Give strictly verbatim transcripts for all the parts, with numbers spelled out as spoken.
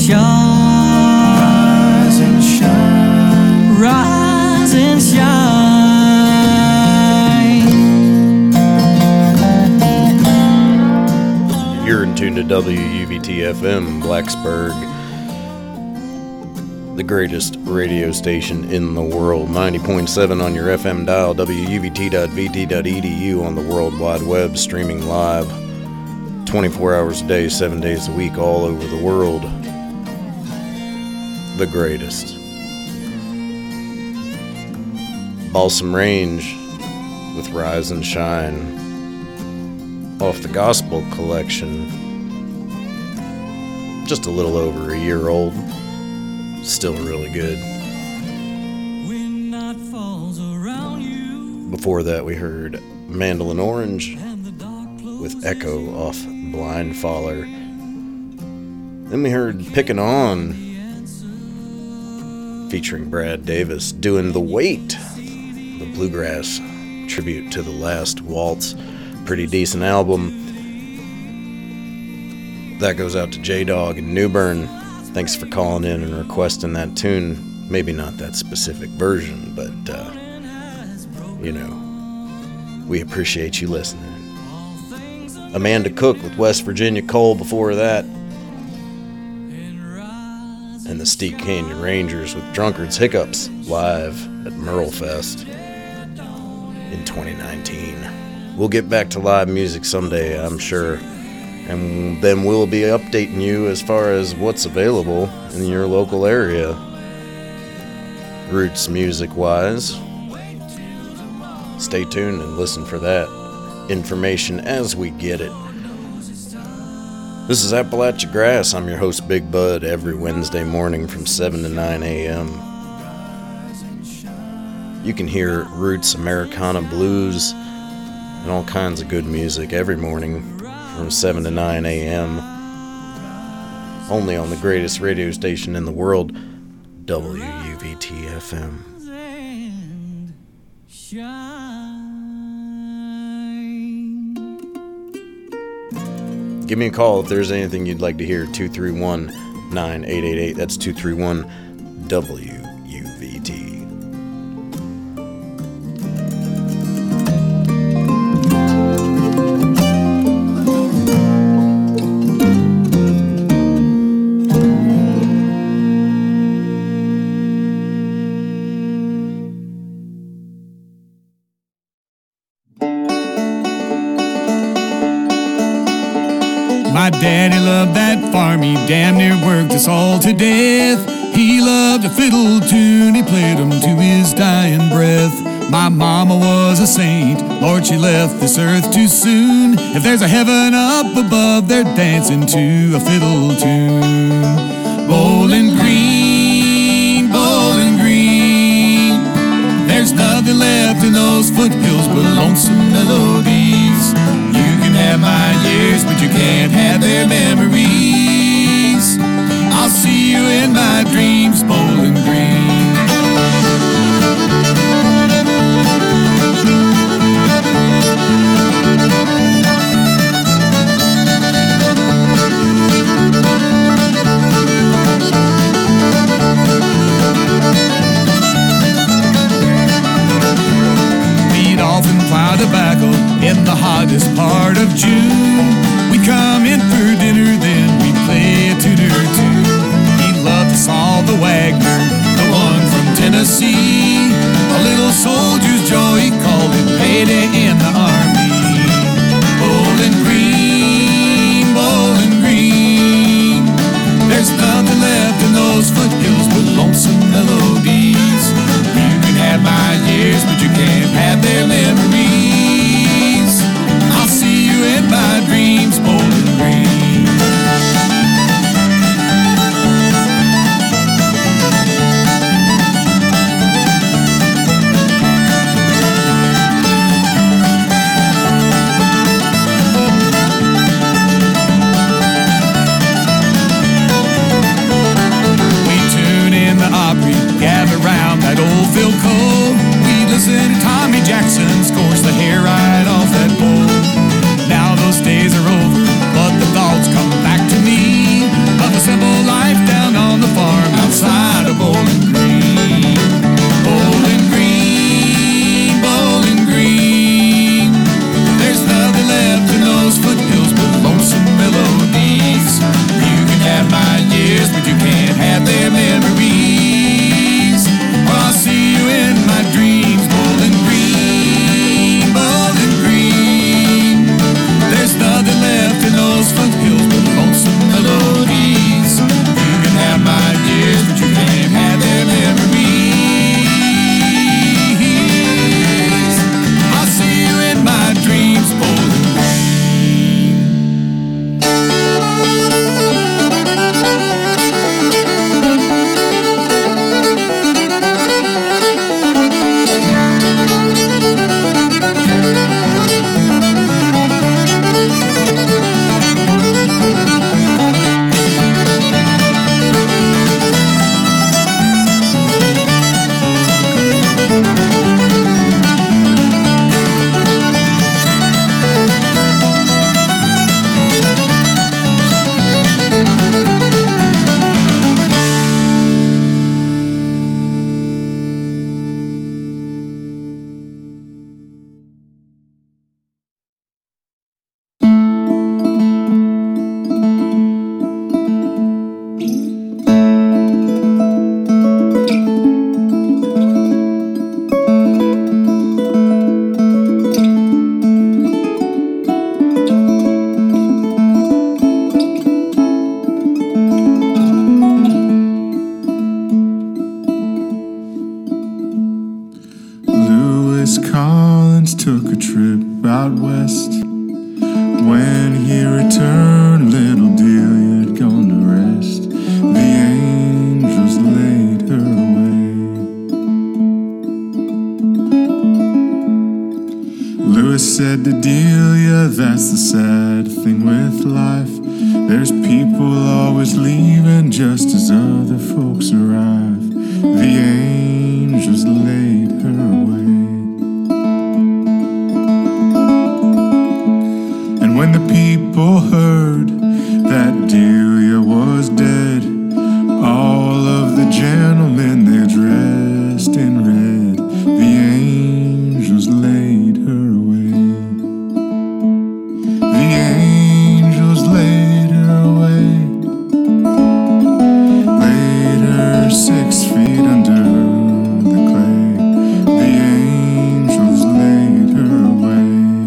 Rise and shine. Rise and shine. You're in tune to W U V T F M, Blacksburg, the greatest radio station in the world. ninety point seven on your F M dial, W U V T dot V T dot E D U on the World Wide Web, streaming live twenty-four hours a day, seven days a week, all over the world. The greatest. Balsam Range with Rise and Shine off the Gospel Collection. Just a little over a year old. Still really good. Before that, we heard Mandolin Orange with Echo off Blind Faller. Then we heard Pickin' On featuring Brad Davis doing The Weight, the bluegrass tribute to The Last Waltz. Pretty decent album. That goes out to J-Dog in New Bern. Thanks for calling in and requesting that tune. Maybe not that specific version, but, uh, you know, we appreciate you listening. Amanda Cook with West Virginia Coal before that. And the Steep Canyon Rangers with Drunkard's Hiccups live at Merle Fest in twenty nineteen. We'll get back to live music someday, I'm sure. And then we'll be updating you as far as what's available in your local area, roots music-wise. Stay tuned and listen for that information as we get it. This is Appalachia Grass. I'm your host, Big Bud, every Wednesday morning from seven to nine a.m. You can hear roots, Americana, blues, and all kinds of good music every morning from seven to nine a.m. only on the greatest radio station in the world, W U V T F M. Give me a call if there's anything you'd like to hear. two three one, nine eight eight eight. That's two three one W U V T. My daddy loved that farm, he damn near worked us all to death. He loved a fiddle tune, he played 'em to his dying breath. My mama was a saint, Lord, she left this earth too soon. If there's a heaven up above, they're dancing to a fiddle tune. Bowling Green, Bowling Green, there's nothing left in those foothills but lonesome melodies. You can have my years, but you can't have their memories. I'll see you in my dreams, Bowling Green. We'd often plow tobacco in the hottest part of June. We'd come in for dinner, then we'd play a tune or two. He loved us all, the Wagner, the one from Tennessee. A little soldier's joy, he called it payday in the army. Bowling Green, Bowling Green, there's nothing left in those foothills but lonesome melodies. You can have my years, but you can't have their memories. I'll see you in my dreams, Bowling Green. We tune in the Opry, gather round that old Phil Cole. We listen to Tommy Jackson, scores the hair right off that pole. Now those days are over, but the thoughts come back to me of a simple life down said to Delia, that's the sad thing with life. There's people always leaving just as other folks arrive. The angels laid her away. And when the people heard that Delia was dead, all of the gentlemen, they dressed in red. The angels laid her away. The angels laid her away. Laid her six feet under the clay. The angels laid her away.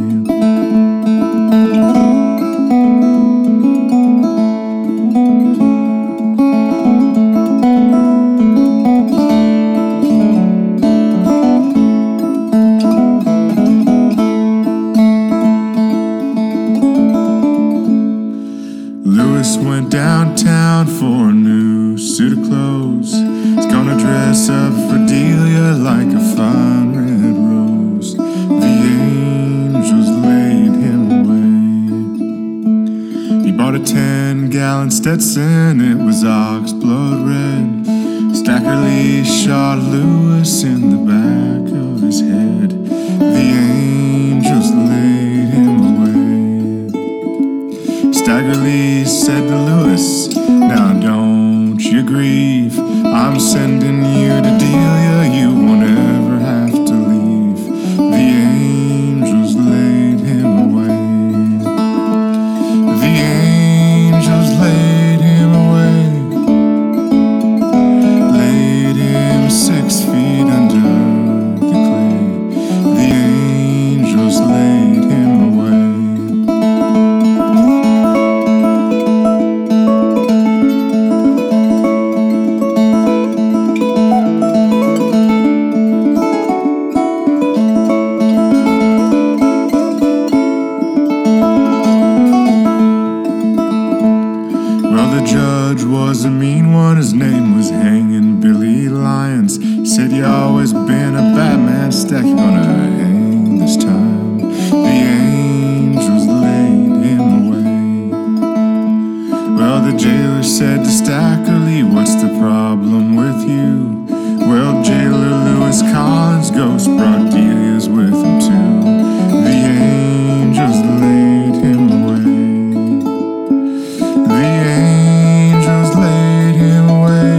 Lewis went downtown for a new suit of clothes. He's gonna dress up for Delia like a fine red rose. The angels laid him away. He bought a ten-gallon Stetson, it was ox blood red. Stacker Lee shot Lewis in the back of his head. The angels laid him away. Stagger Lee said to Lewis, now don't you grieve. I'm sending you to Delia, you won't ever have to leave. The angels laid him away. The angels laid him away. Laid him six feet under the clay. The angels laid him away. Well, the judge was a mean one, his name was Hanging Billy Lyons. He said, you always been a bad man, Stack, you're gonna hang this time. The angels laid him away. Well, the jailer said to Stacker Lee, what's the problem with you? Well, jailer Lewis Collins' ghost brought Delia's with him too. The angels laid him away. The angels laid him away.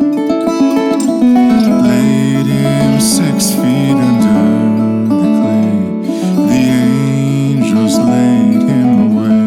Laid him six feet under the clay. The angels laid him away.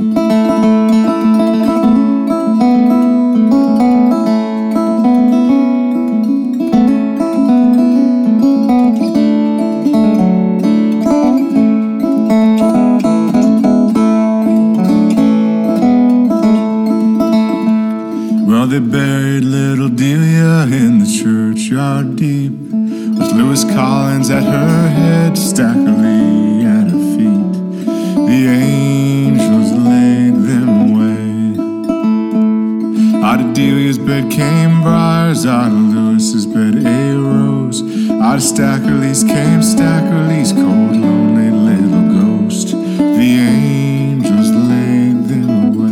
Well, they buried little Delia in the churchyard deep, with Lewis Collins at her head, Stacker Lee at her feet. The angels laid them away. Out of Delia's bed came briars, out of Lewis's bed a rose. Out of Stacker Lee's came Stacker Lee's cold, lonely little ghost. The angels laid them away.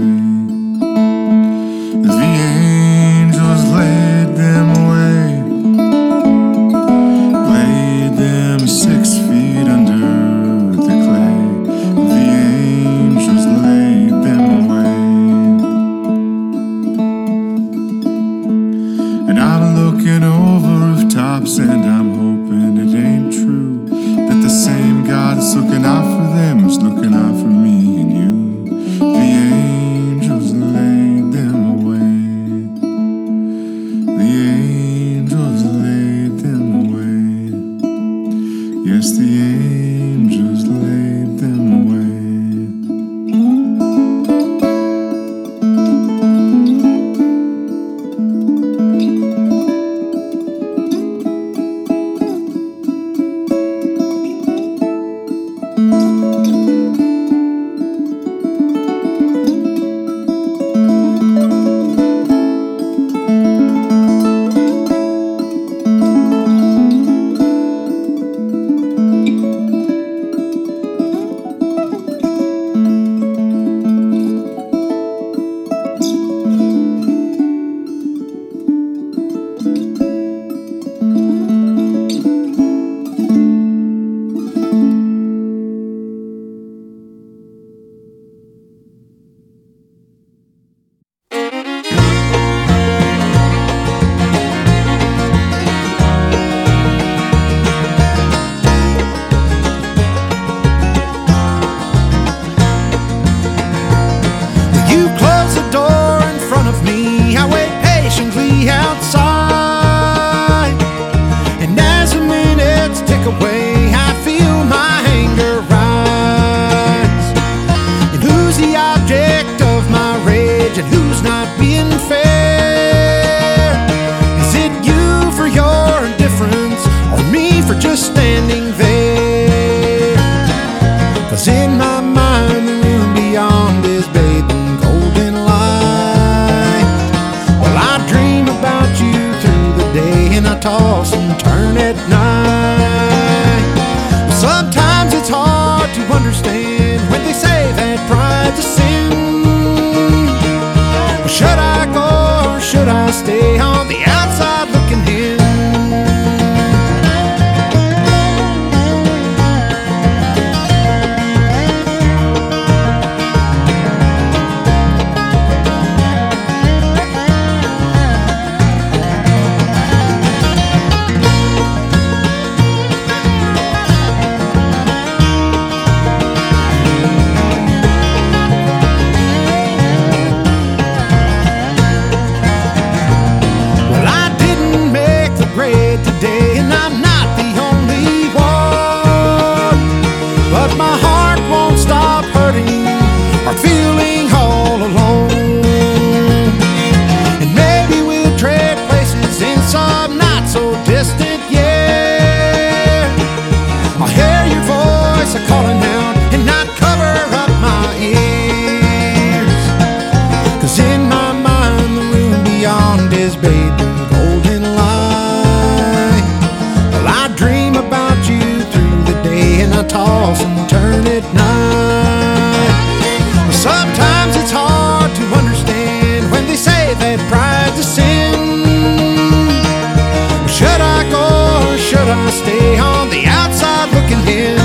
The angels laid them away. Laid them six feet under the clay. The angels laid them away. And I'm looking over rooftops and I'm hoping it ain't true, that the same God that's looking out for them is looking out for me and you. The angels laid them away. The angels laid them away. Yes, the angels laid them away. toss and turn at night. Sometimes it's hard to understand when they say that pride's a sin. Well, should I go or should I stay on the outside looking in? Today, and I'm not the only one, but my heart won't stop hurting or feeling all alone. And maybe we'll trade places in some not so distant year. I'll hear your voice a calling out and not cover up my ears, 'cause in my mind the room beyond is bathed in golden light. I dream about you through the day, and I toss and turn at night. Sometimes it's hard to understand when they say that pride's a sin. Should I go or should I stay on the outside looking in?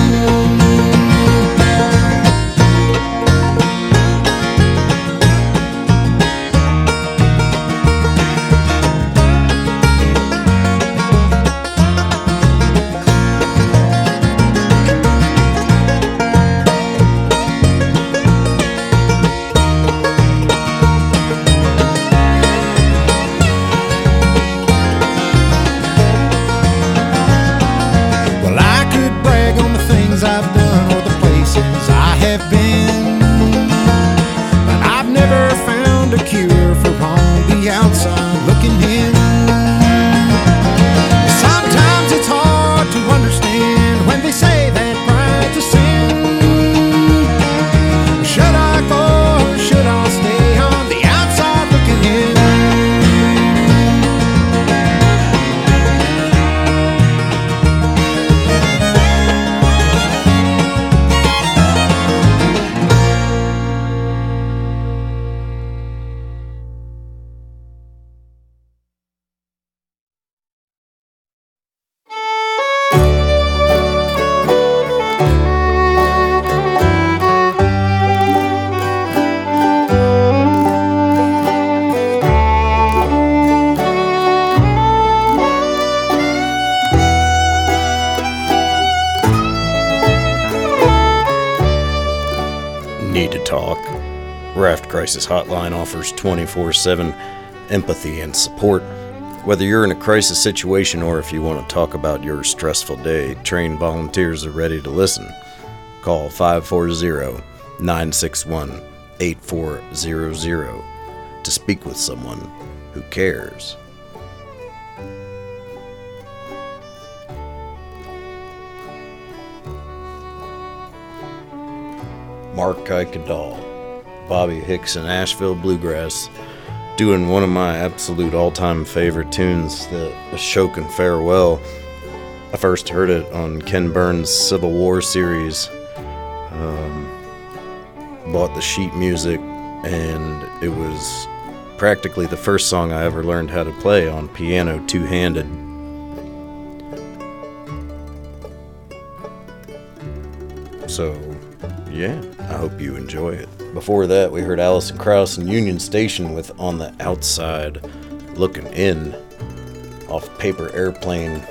I've done or the places I have been, but I've never found a cure for on the outside looking in. Sometimes it's hard to understand when they say that pride's a sin. Should I go or should I stay on the outside looking in? Need to talk? Raft Crisis Hotline offers twenty-four seven empathy and support. Whether you're in a crisis situation or if you want to talk about your stressful day, trained volunteers are ready to listen. Call five four zero, nine six one, eight four zero zero to speak with someone who cares. Mark Kuykendall, Bobby Hicks and Asheville Bluegrass, doing one of my absolute all-time favorite tunes, the Ashokan Farewell. I first heard it on Ken Burns' Civil War series. Um, bought the sheet music, and it was practically the first song I ever learned how to play on piano two-handed. So, yeah, I hope you enjoy it. Before that, we heard Alison Krauss and Union Station with On the Outside Looking In off Paper Airplane.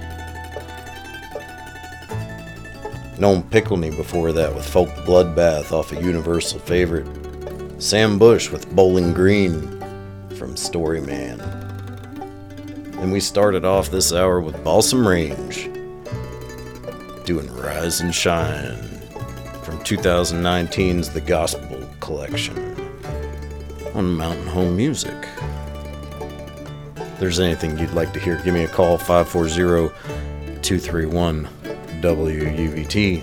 Noam Pickleney before that with Folk Bloodbath off a Universal favorite. Sam Bush with Bowling Green from Storyman. And we started off this hour with Balsam Range doing Rise and Shine from twenty nineteen's The Gospel Collection on Mountain Home Music. If there's anything you'd like to hear, give me a call, five four zero, two three one, W U V T.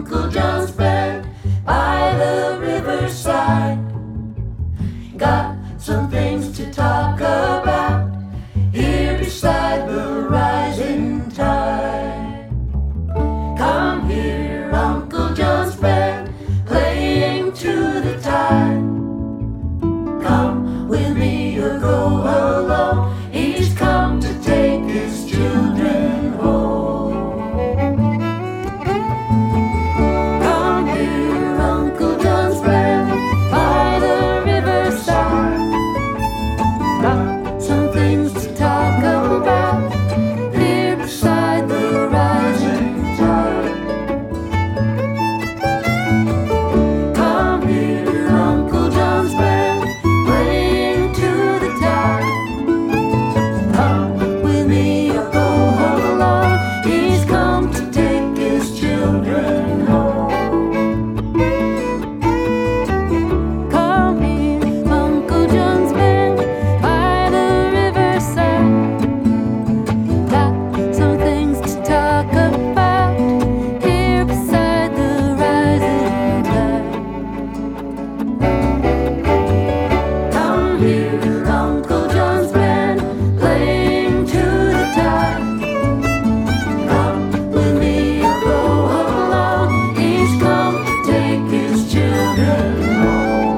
Uncle John's band by the riverside. Got some things to talk about here beside the rising tide. Come here, Uncle John's band, playing to the tide. Come with me or go alone, he's come to take his children home. Come here, Uncle John's band, by the riverside. Got some things to talk about here beside the rising tide. Come here, Uncle John's band, playing to the tide. Come with me or go along, he's come to take his children home. Come here, Uncle John's band, by the riverside. Got some things to talk about here beside the rising tide. Come here, Uncle John's band, playing to the tide. Come with me or go along, he's come to take his children home.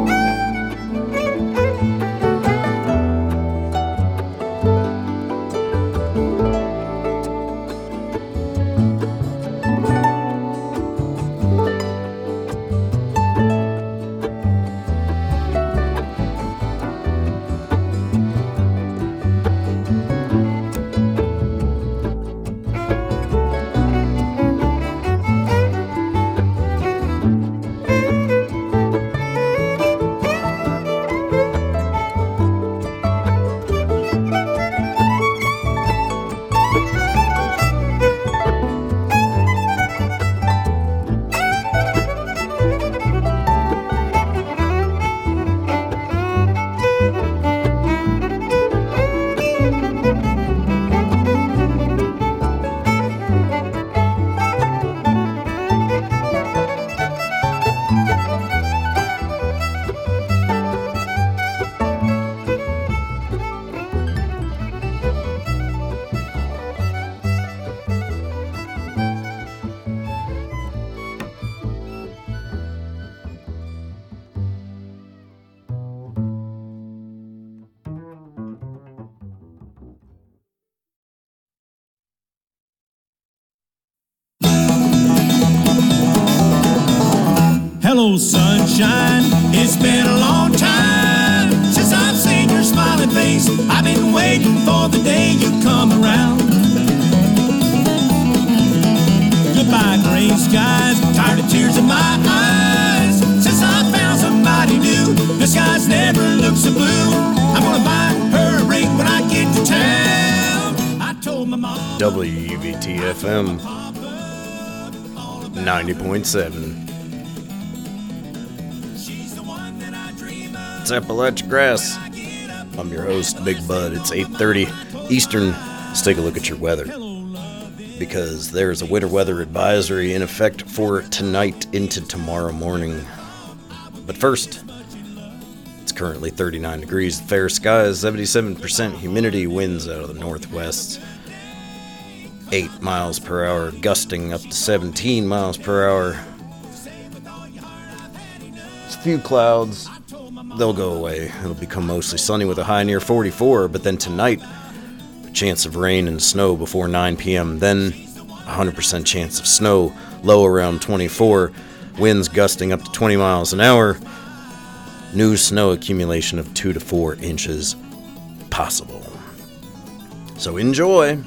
Hello, sunshine. It's been a long time since I've seen your smiling face. I've been waiting for the day you come around. Goodbye, gray skies. Tired of tears in my eyes since I found somebody new. The skies never look so blue. I'm gonna buy her a ring when I get to town. I told my mom. W U V T F M ninety point seven. It's Appalachia Grass. I'm your host, Big Bud. It's eight thirty Eastern. Let's take a look at your weather, because there's a winter weather advisory in effect for tonight into tomorrow morning. But first, it's currently thirty-nine degrees, fair skies, seventy-seven percent humidity, winds out of the northwest, eight miles per hour, gusting up to seventeen miles per hour. It's a few clouds. They'll go away. It'll become mostly sunny with a high near forty-four, but then tonight, a chance of rain and snow before nine p.m., then one hundred percent chance of snow, low around twenty-four, winds gusting up to twenty miles an hour, new snow accumulation of two to four inches possible. So enjoy.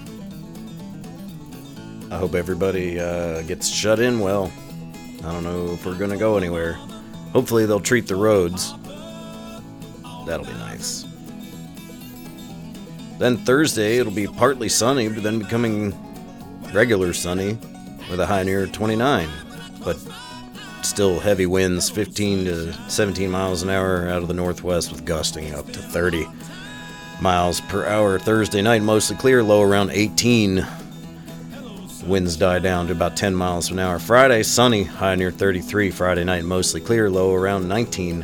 I hope everybody uh, gets shut in well. I don't know if we're going to go anywhere. Hopefully they'll treat the roads. That'll be nice. Then Thursday, it'll be partly sunny, but then becoming regular sunny with a high near twenty-nine. But still heavy winds, fifteen to seventeen miles an hour out of the northwest, with gusting up to thirty miles per hour. Thursday night, mostly clear, low around eighteen. Winds die down to about ten miles an hour. Friday, sunny, high near thirty-three. Friday night, mostly clear, low around nineteen.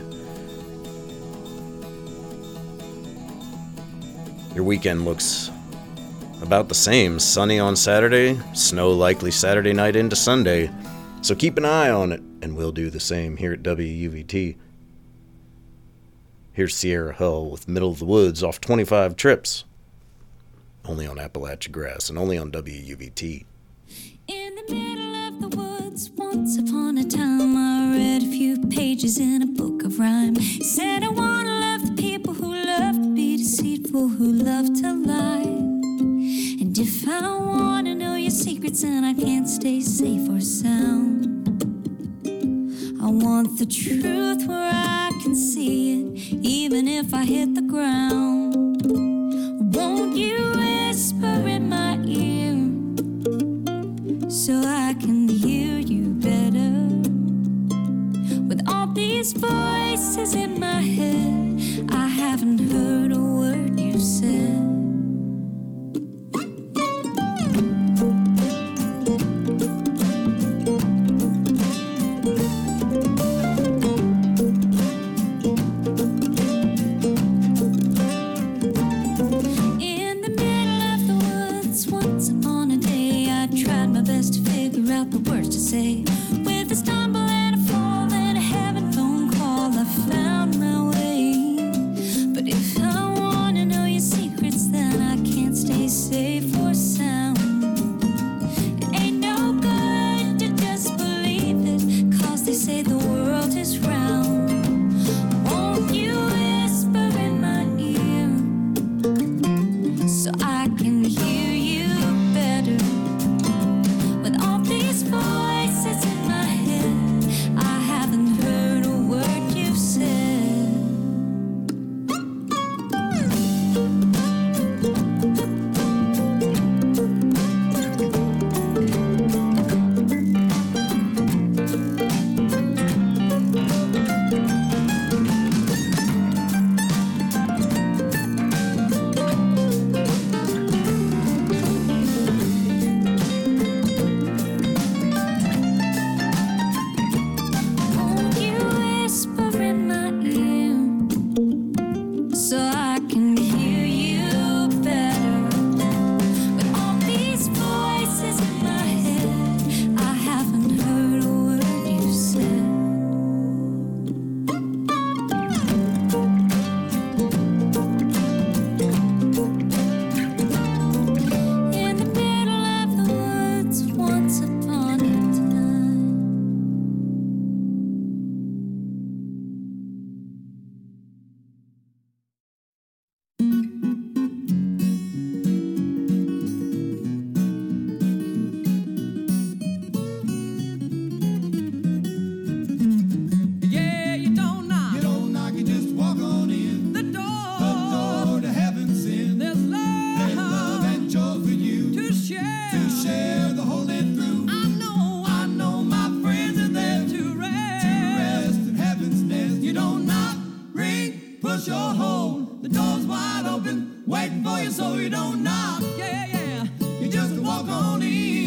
Your weekend looks about the same. Sunny on Saturday, snow likely Saturday night into Sunday. So keep an eye on it, and we'll do the same here at W U V T. Here's Sierra Hull with Middle of the Woods off twenty-five trips. Only on Appalachia Grass and only on W U V T. In the middle of the woods, once upon a time, I read a few pages in a book of rhyme. Said I wanna love the people who love to be deceitful, who love to lie. And if I wanna know your secrets and I can't stay safe or sound, I want the truth where I can see it, even if I hit the ground. Won't you whisper in my ear so I can hear you better? With all these voices in my head, I haven't heard a word you said. With a stumble and a fall and a heaven phone call, I found my way. But if I wanna know your secrets, then I can't stay safe or sound. It ain't no good to just believe it, cause they say the world is round. Won't you whisper in my ear so I can hear you better? With all these voices in my head, I haven't heard a word you've said. Won't you whisper in my ear so I can hear you better? With all these voices in my head, I haven't heard a word you said. In the middle of the woods, once upon a time. Yeah, you don't knock. You don't knock, you just walk on in. The door. The door to heaven's in. There's love. There's love and joy for you to share. to share the whole day through. I know. I know my friends are there To rest. to rest in heaven's nest. You don't knock, ring, push or hold. The door's wide open, waiting for you, so you don't knock. Yeah, yeah. You just walk on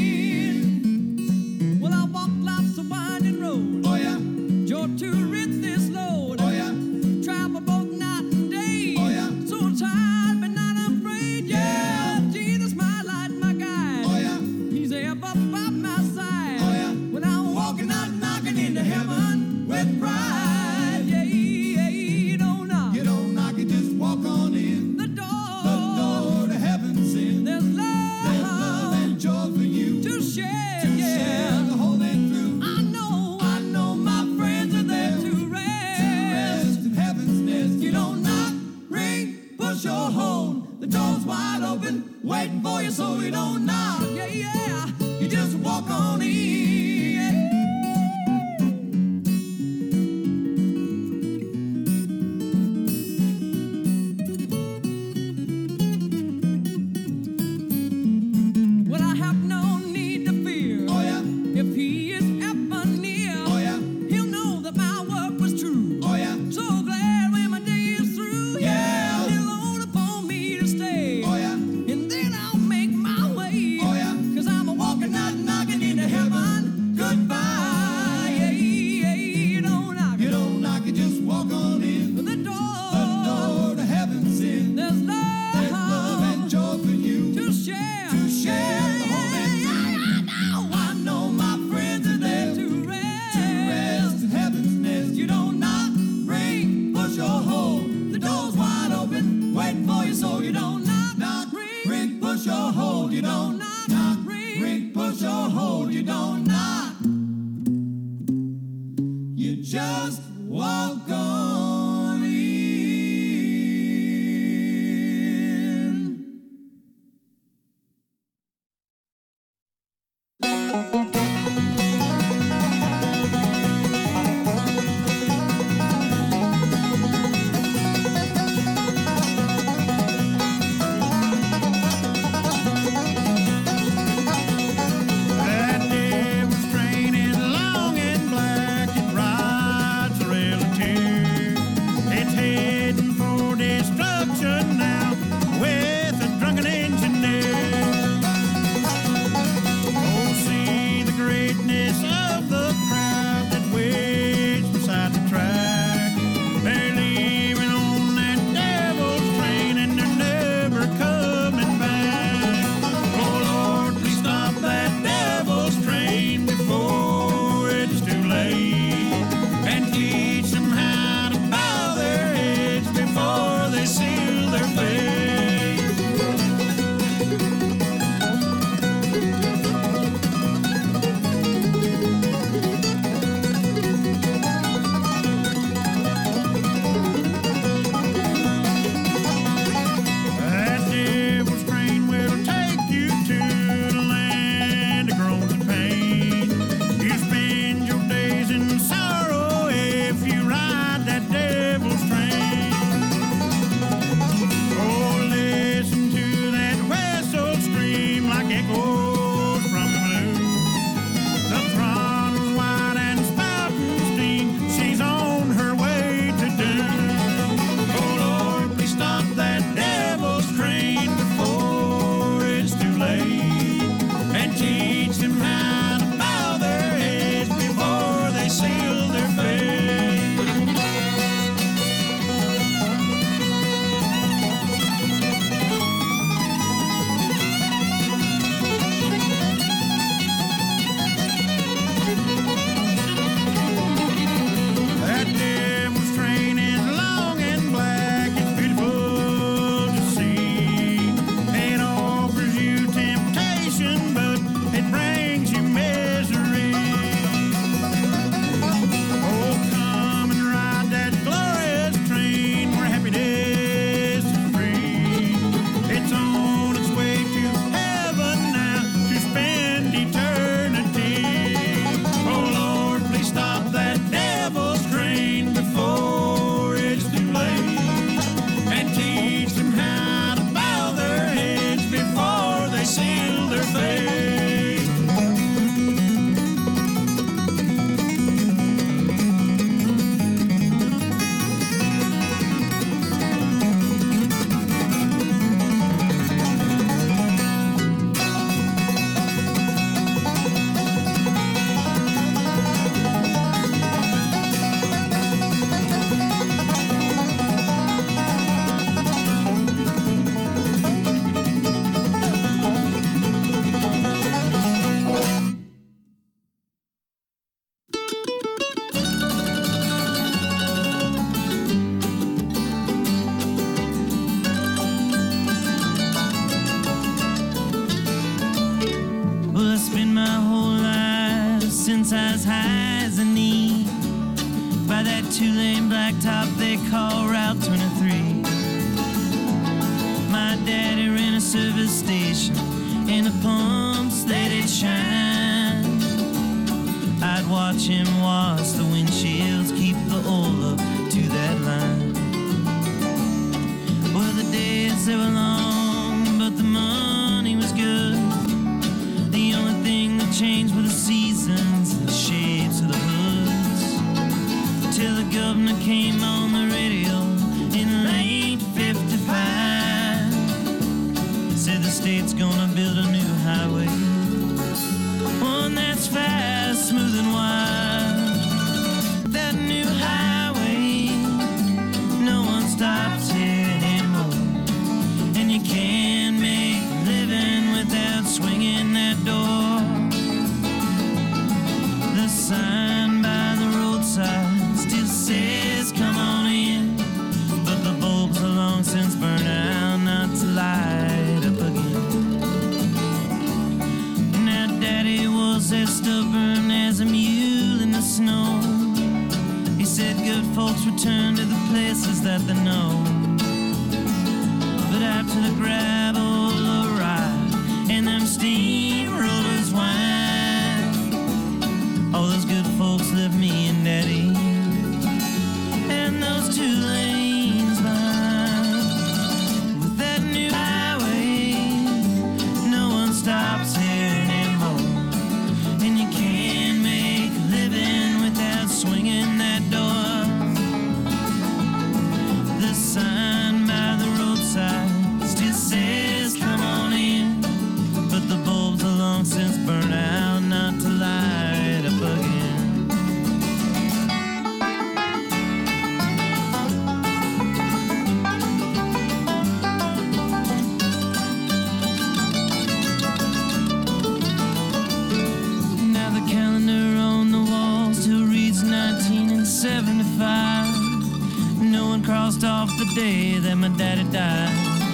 in. Well, I walked lots of winding roads. Oh yeah, You're to rid this load. oh yeah, Travel both night and day. Oh, yeah. So tired, but not afraid. Yeah. Jesus, my light, my guide. oh yeah, He's ever by my side. Oh, yeah. When I'm walking out, knocking into heaven with pride. Yeah, yeah, you don't knock. You don't knock, you just walk on in. The door. The door to heaven Just walk on in. That devil's train is long and black. It rides a rail of tear. It's heading for destruction now with a drunken engineer. Oh, see the greatness of the crowd that waits beside the track. They're leaving on that devil's train and they're never coming back. Oh, Lord, please stop that devil's train before it's too late, and teach them how to bow their heads before they seal their fate. That devil's train will take you to the land of groans and pain. You spend your days in sorrow if you ride that devil's train. Oh, listen to that whistle scream like echoes from the blue. The throttle's wide and spouting steam. She's on her way to doom. Oh, Lord, please stop that devil's train before it's too late, and teach them how to bow their heads before they seal their fate. That devil's train is long and black. It's beautiful to see. It offers you temptation, but it brings you misery. Oh, come and ride that glorious train where happiness is free. It's on its way to heaven now to spend eternity. Oh, Lord, please stop that devil's train before it's too late, and teach them how to bow their heads before they seal their fate. Well, I spent my whole life since I was high as a knee by that two-lane blacktop they call Route twenty-three. My daddy ran a service station and the pumps they did shine. I'd watch him wash the windshields, keep the oil up to that line. Well, the days they were long, but the money was good. The only thing that changed were the seasons and the shapes of the hoods. Till the governor came on the radio in late fifty-five. Said the state's gonna build a new highway, one that's fast, smooth and wide. That new highway, no one stops here anymore, and you can't make a living without swinging that door. The sign by the roadside still says come on in, but the bulbs are long since burned out, not to light up again. Now daddy was as stubborn as a mule in the snow. return to the places that they know. But after the gravel arrived and them steamrollers whined, all those good folks left me and Daddy, and those two lanes behind. With that new highway, no one stops here anymore, and you can't make a living without swinging that door. The sign by the roadside still says come on in, but the bulbs are long since burned out, not to light up again. Now the calendar on the wall still reads nineteen seventy-five. No one crossed off the day that my daddy died.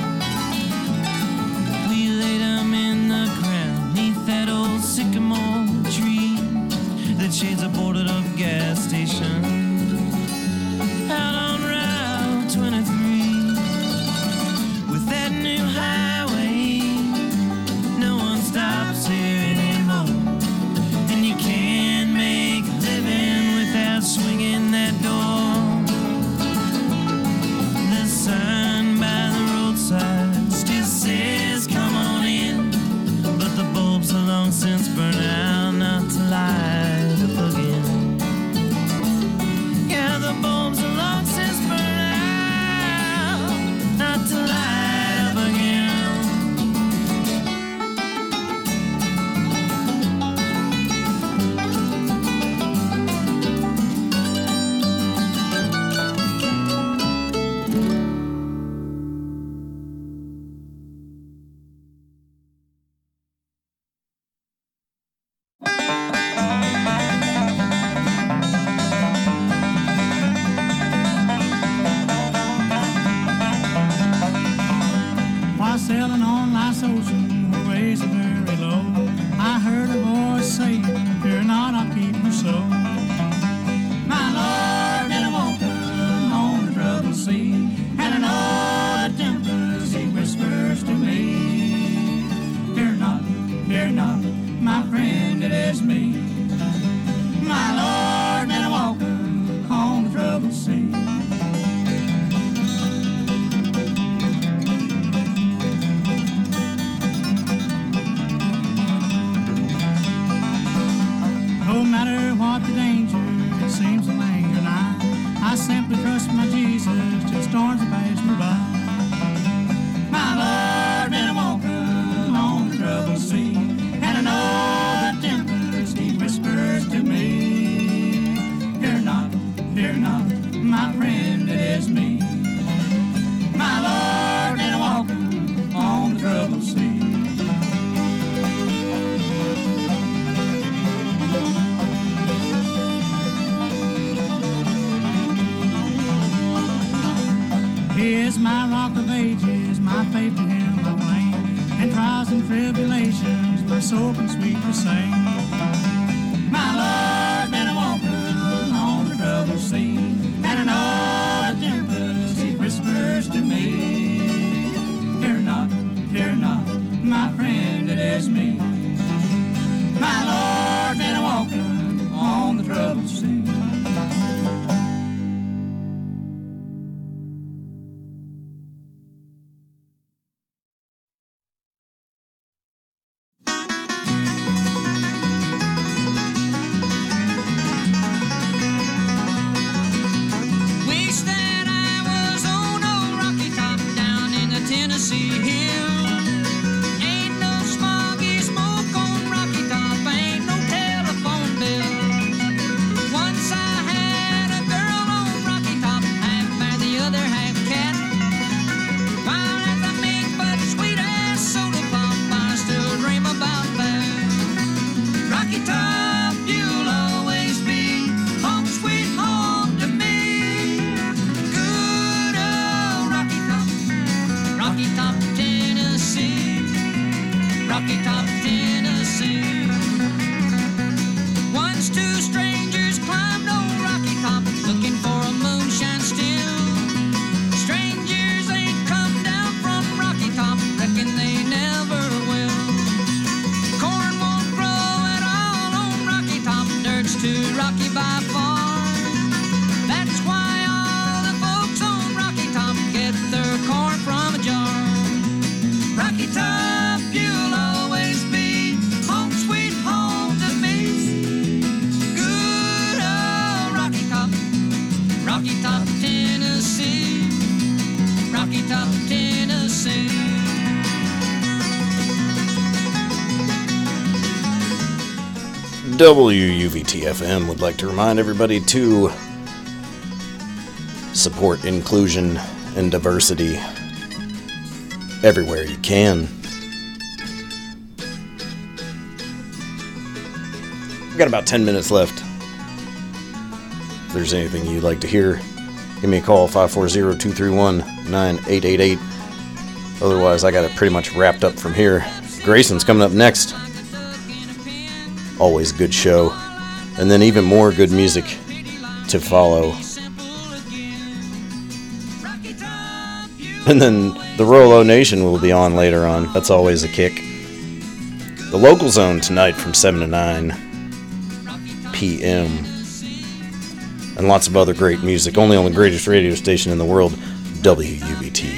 We laid him in the ground neath that old sycamore tree that shades a boarded up gas station out on Route twenty-three. With that new highway, no one stops here anymore, and you can't make a living without swinging that door. The sign by the roadside still says come on in, but the bulbs are long since burned out, not to light up again. Yeah, the bulbs are long since burned out, not to light up again. While sailing on life's ocean, where waves are very low, I heard a voice saying, fear not, I'll keep your soul. My Lord, and I won't come on the troubled sea, and in all the tempest he whispers to me. Fear not, fear not, my friend, it is me. My Lord, and I won't come on the troubled sea. No matter what the danger, it seems to linger nigh, I simply trust my Jesus till storms pass me by. My Lord, and I won't come on the troubled sea, and I know the tempest he whispers to me. Fear not, fear not, my friend, it is me. My Lord, and I won't come on the troubled sea. He is my rock of ages, my faith in him I claim. In trials and tribulations, my soul can sweetly sing. My Lord, and I won't come on the troubled sea, and I know the tempest he whispers to me. Fear not, fear not, my friend, it is me. My Lord, and I won't come on the troubled sea. too rocky by far. That's why all the folks on Rocky Top get their corn from a jar. Rocky Top, you'll always be home sweet home to me. Good old Rocky Top, Rocky Top, Tennessee. Rocky Top, Tennessee. W U V T F M would like to remind everybody to support inclusion and diversity everywhere you can. We've got about ten minutes left. If there's anything you'd like to hear, give me a call, five four zero, two three one, nine eight eight eight. Otherwise, I got it pretty much wrapped up from here. Grayson's coming up next. Always good show. And then even more good music to follow. And then the Rolo Nation will be on later on. That's always a kick. The Local Zone tonight from seven to nine p.m. And lots of other great music. Only on the greatest radio station in the world, W U V T.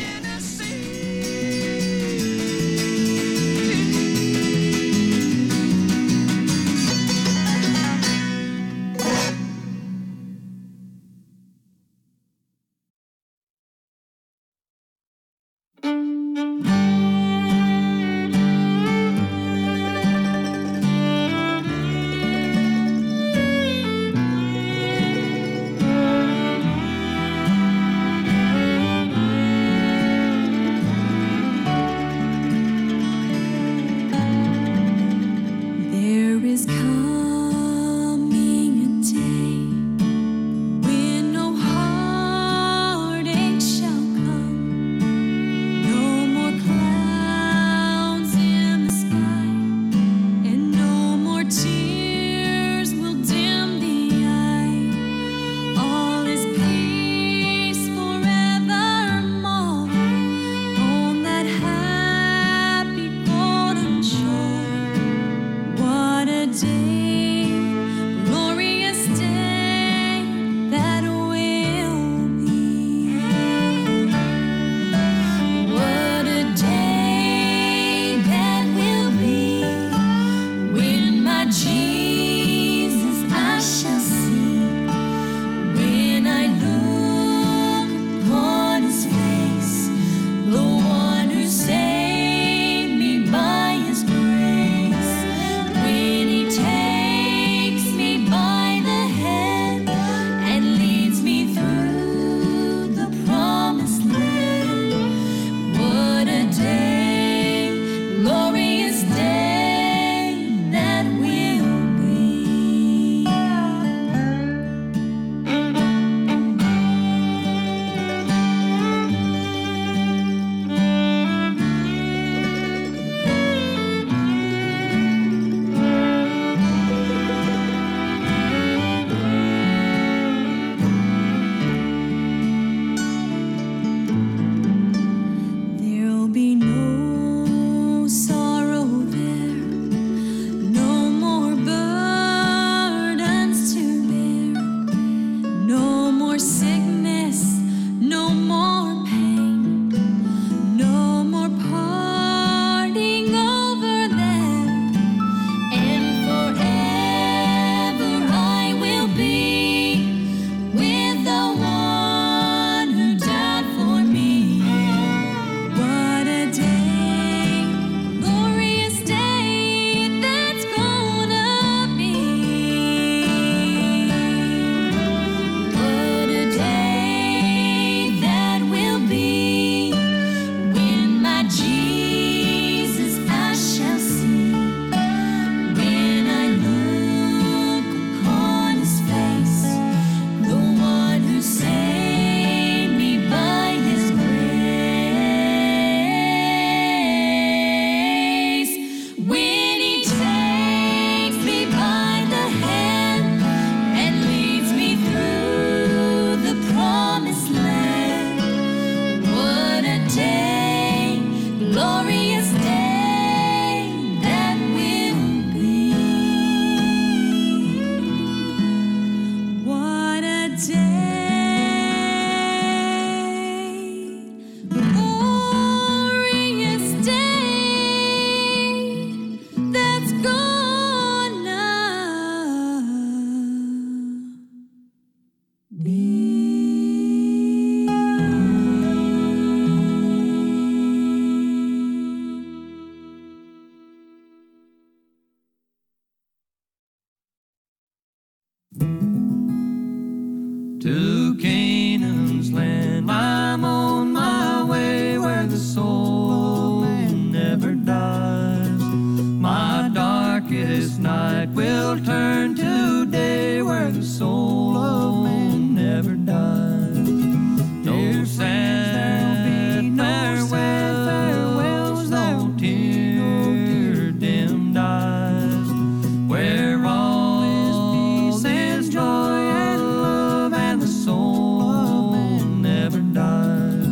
To Canaan's land, I'm on my way where the soul never dies. My darkest night will turn to day where the soul never dies. No sad farewells, no tear-dimmed eyes, where all is joy and love and the soul never dies.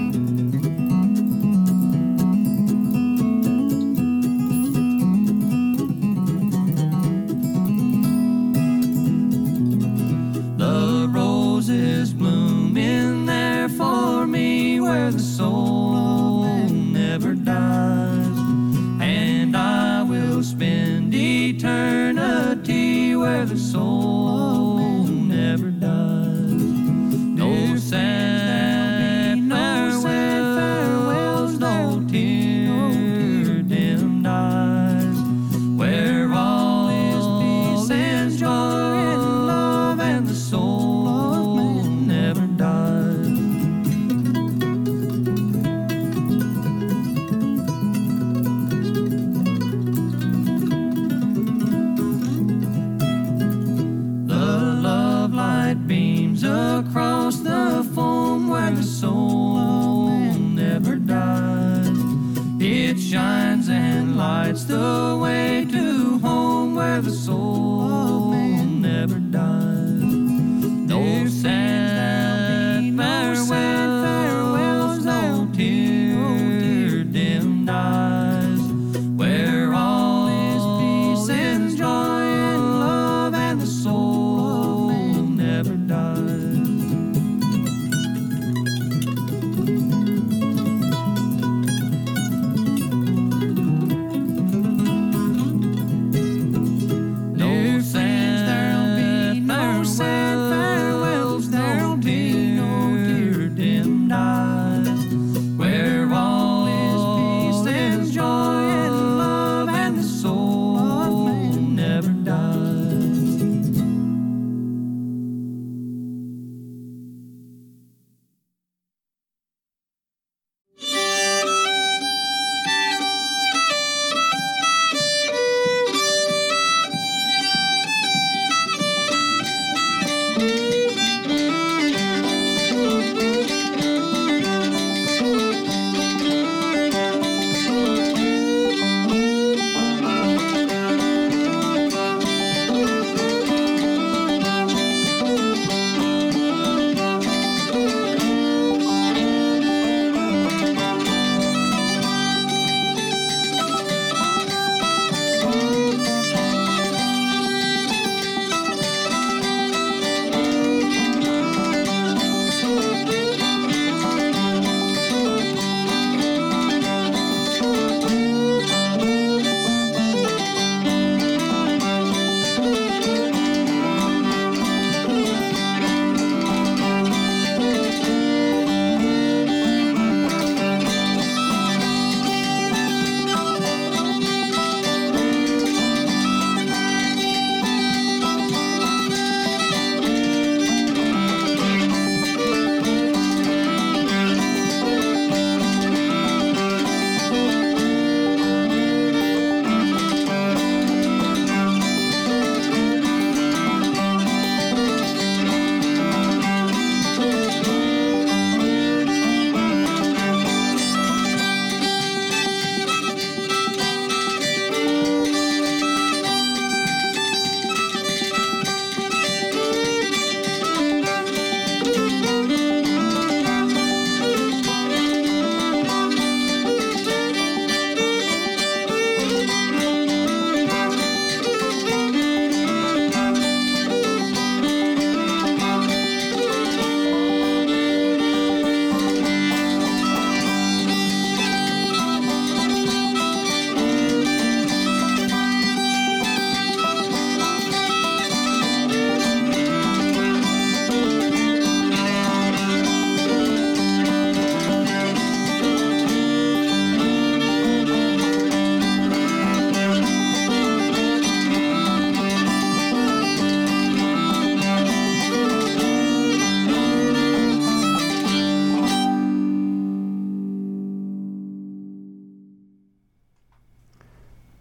The roses bloom in there for me where the soul never dies, and I will spend eternity where the soul never dies. No sad farewells, no tear-dimmed eyes, where all is peace and joy and love and the soul never dies. The love light beams across the foam where the soul never dies. It shines and lights the way to home where the soul never dies. No sad farewells, no tear-dimmed eyes, where all is peace and joy and love and the soul never dies. No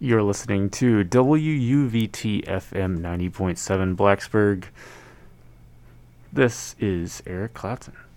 You're listening to W U V T F M ninety point seven Blacksburg. This is Eric Clapton.